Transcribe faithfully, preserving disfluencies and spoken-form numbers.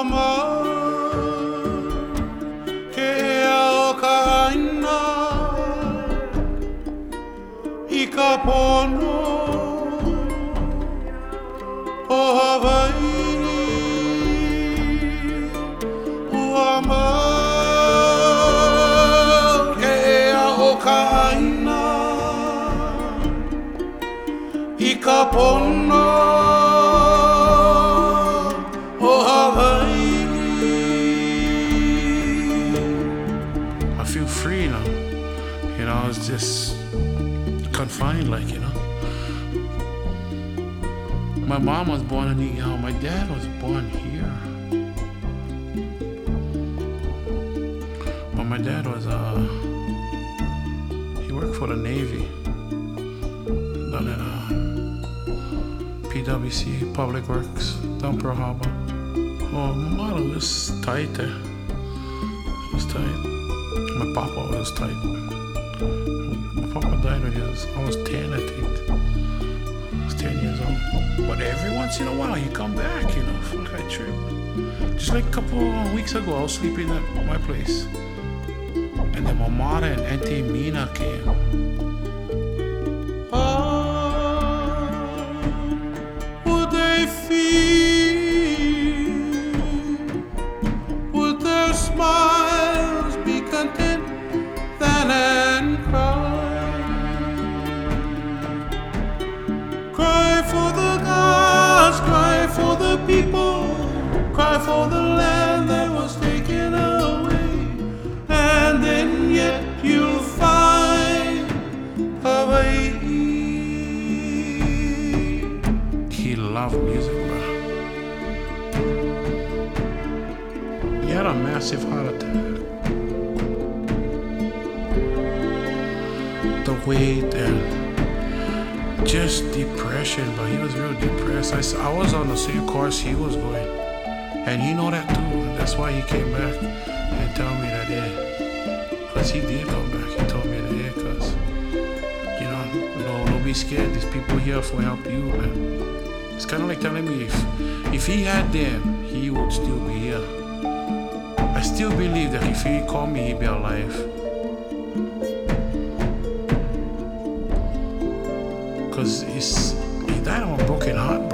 Pono o Hawaii ua mau ke ea o ka aina I ka pono o Hawaii. I feel free now, you know, it's just confined, like, you know. My mom was born in Niigata. My dad was born here. But my dad was, uh, he worked for the Navy. Down in, uh, P W C, Public Works, down Pearl Harbor. Oh, my mother was tight there. It was tight. My papa was tight. Papa died when he was almost ten, I think. He was ten years old. But every once in a while, he come back, you know, for like a trip. Just like a couple of weeks ago, I was sleeping at my place. And then my mother and Auntie Mina came. How would they feel? Would their smiles be content than and cry? Cry for the gods, cry for the people, cry for the land that was taken away, and then yet you'll find Hawaii. He loved music, bro. He had a massive heart attack. The weight and just depression, but he was real depressed. I, I was on the same course he was going, and he know that too. That's why he came back and told me that, yeah, because he did come back. He told me that, yeah, because, you know, no, don't be scared. These people here for help you, man. It's kind of like telling me if, if he had them, he would still be here. I still believe that if he called me, he'd be alive. Because he died of a broken heart.